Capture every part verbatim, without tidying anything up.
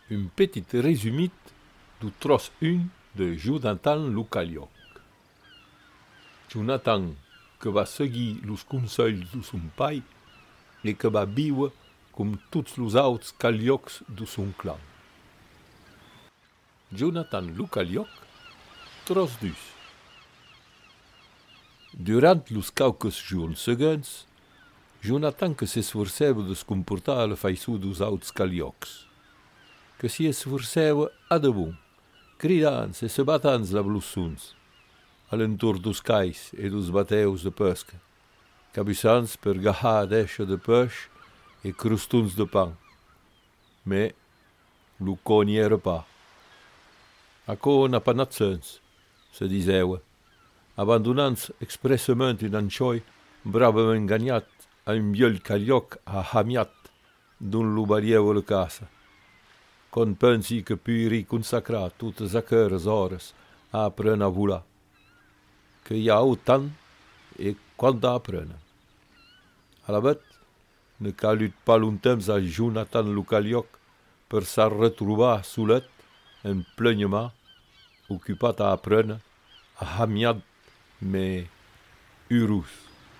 Un petit résumé du tros un de Jonathan Lucalioc. Jonathan, que va seguir los consells de son pai e que va viure com tots los autres caliocs de son clan. Jonathan Lucalioc, tros dus. Durant los cauques jours següents, Jonathan que s'esforçava de se comportar a la façó dos autres caliocs, que s'hi esforçava a de bon, cridant e se batant la blossons, a l'entorn dos cais e dos bateus de pesca, cabussants per gahar d'eixa de peix e crostons de pan. Mais, lo n'y era pas. Aco n'a pas nat sens, se diseua, abandonant expressament un anxoi bravament gagnat a un viol calioc ahamiat d'un lo barieu la casa. Con pensi que pui consacrar totes aqueres hores a aprendre a volar, que hi ha autant e quant a aprendre. A la vet, ne calut pas longtemps a Jonathan Lucalioc per s'ha retrobar solet, en plenament, ocupat a aprendre, ahamiat, mais heureux.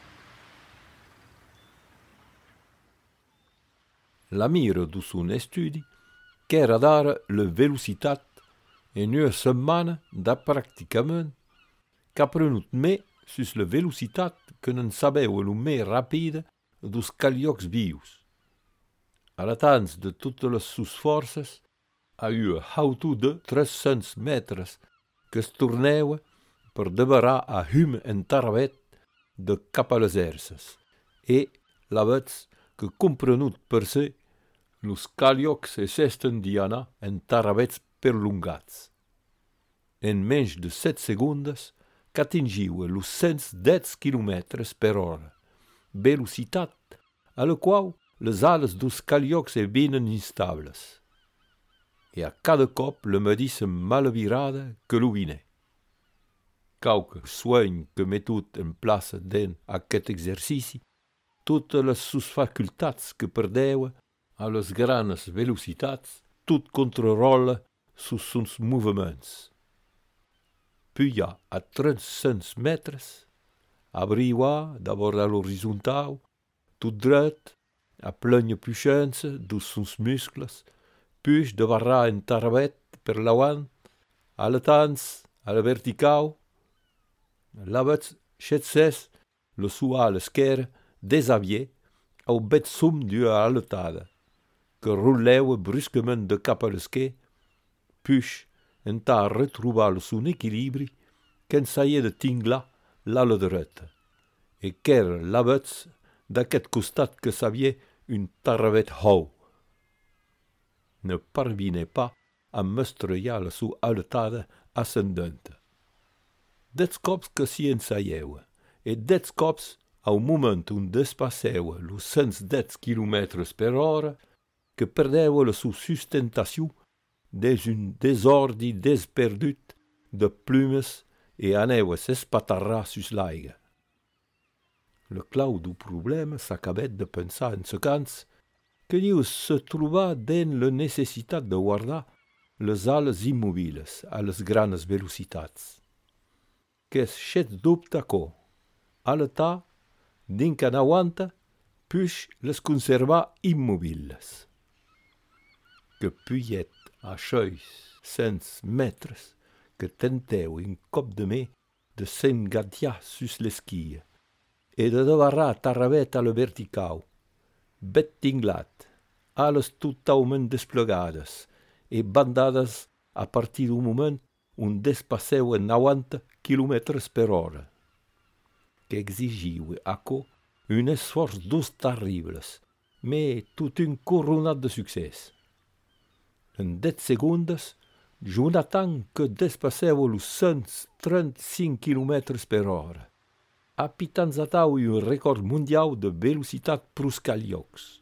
La mire de son estudi qu'era d'ara la velocitat en una setmana da practicament qu'aprenut me sus la velocitat que n'en sabeu lo més rapide dos caliocs vius. A la tans de totes les sus forces, a una hautor de tres-cents metres que es torneua per deverar a hum en tarabet de cap a les erces, e la vets que comprenut per se los caliocs s'esten diana en tarabets perlongats. En menys de set segundes qu'atingiu los cent dez quilòmetres per hora, velocitat a la qual les ales dos caliocs e venen instables. E a cada cop le medissem malavirada que lo vine. Quauque sueñ que metut en plaça den aquest exercici, totes les sus facultats que perdeua a les granes velocitats, tot controla sus sons moviments. Puja a tres-cents metres, abriua d'abord a l'horitzontal, tot dret, a plena puixença dos sons muscles, puix de barrar en tarabet per l'avant, a la tans, a la vertical, la vets xetzès, le sua a l'esquerra, desavier, au bet som d'ua aletada, que roleua bruscament de cap a l'esquer, puix entà retrobar le son equilibri qu'en saia de tinglar l'ala dreta, e qu'era la vets d'aquest costat que s'havia un tarabet hou. Ne parvine pas a mestrellar la sua aletada ascendente. Dets cops que s'hi ensaieva, e dets cops au moment on despasseva los cent dez quilòmetres per hora, que perdeva la sua sustentació des un desordi desperdut de plumes e aneva s'espatarrar sus l'aiga. Le clau du problema s'acabet de pensar en secans que dius se trobar den la necessitat de guardar les ales immobiles a les granes velocitats. Qu'es xet dubta co, a l'età, din qu'an aguanta, puix les conservar immobiles. Que puiet a xeis cents metres que tenteu un cop de me de s'engatia sus l'esquia e de debarrar tarabet a la vertical, bet tinglat, ales totalment desplegades e bandades a partir d'un moment on despasseu en novanta quilòmetres per hora, que exigiu aco un esforç dos terribles, me tot un coronat de succès. En dez segundes, Jonathan que despasseu los cent trenta-cinc quilòmetres per hora, apitanzatau un record mondial de velocitat pros caliocs.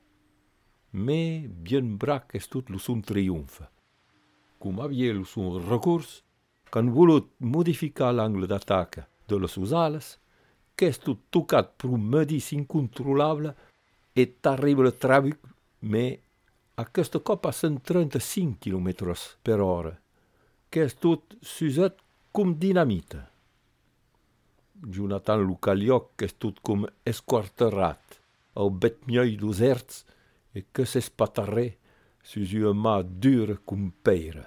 Me bien brac es tot lo son triomfe. Com havia lo son recurs, qu'han volut modificar l'angle d'ataque de les sus ales, qu'es tot tocat per un medis incontrolable e terrible trabuc, me Aquest cop a cent trenta-cinc quilòmetres per hora, que és tot suset com dinamita. Jonathan Lucalioc, que és tot com esquarterrat, au bet miei dos herts, e que s'espatarré sus una mà dura com peira.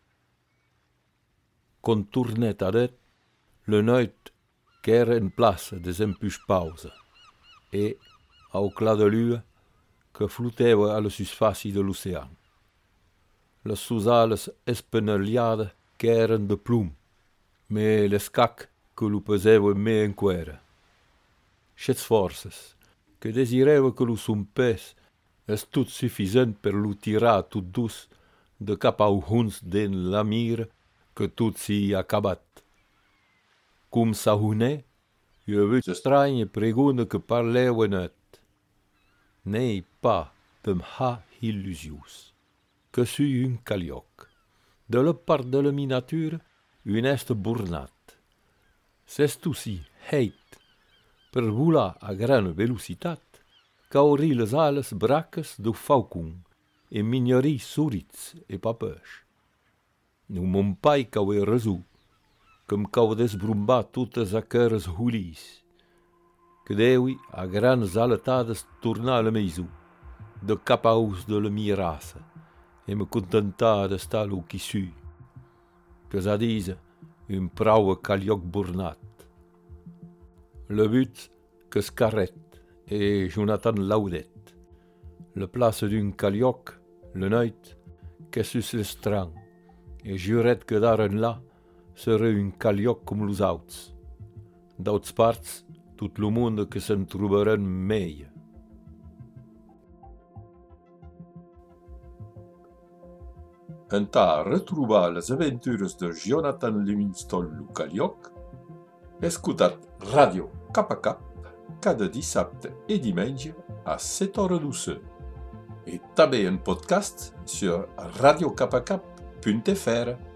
Quand tornet adet, le noit qu'era en plaça des empuix pausa, e, au clar de lua, que flotava a la susfàcia de l'ocean. Les sus ales espenelliades que eren de plom, me l'escac que lo pesava me enquera. Chets forces, que desirava que lo son pes és tot suffisent per lo tirar tot dus de cap au huns den la mira que tot s'hi acabat. Com s'ahonè, jo veig estranya pregona que parleu net. N'ei pas de m'ha illusius, que sui un calioc. De la part de la miniatura, un est bornat. S'est aussi heit per volar a gran velocitat, cauri les ales braques do faucon e mignori surits e papeix. Nu mon pai cau e resù, com cau desbrumbar totes aqueres hulis, que deui a grans aletades tornar la meisù, de cap aus de la mia raça, e me contentar d'estar lo qui sui, que sa disa un praue calioc bornat. Le but que scarret e Jonathan laudet, le place d'un calioc, le noit, que sus l'estran, e juret que d'aren là sera un calioc com los auts. D'auts parts, tot lo monde que se'n trobaren meia. Entà retrobar les aventures de Jonathan Livingstone Lucalioc, escutat Radio Cap a Cap cada dissabte e diumenge a set hores d'usse, et també en podcast sur radiocapacap punt f r.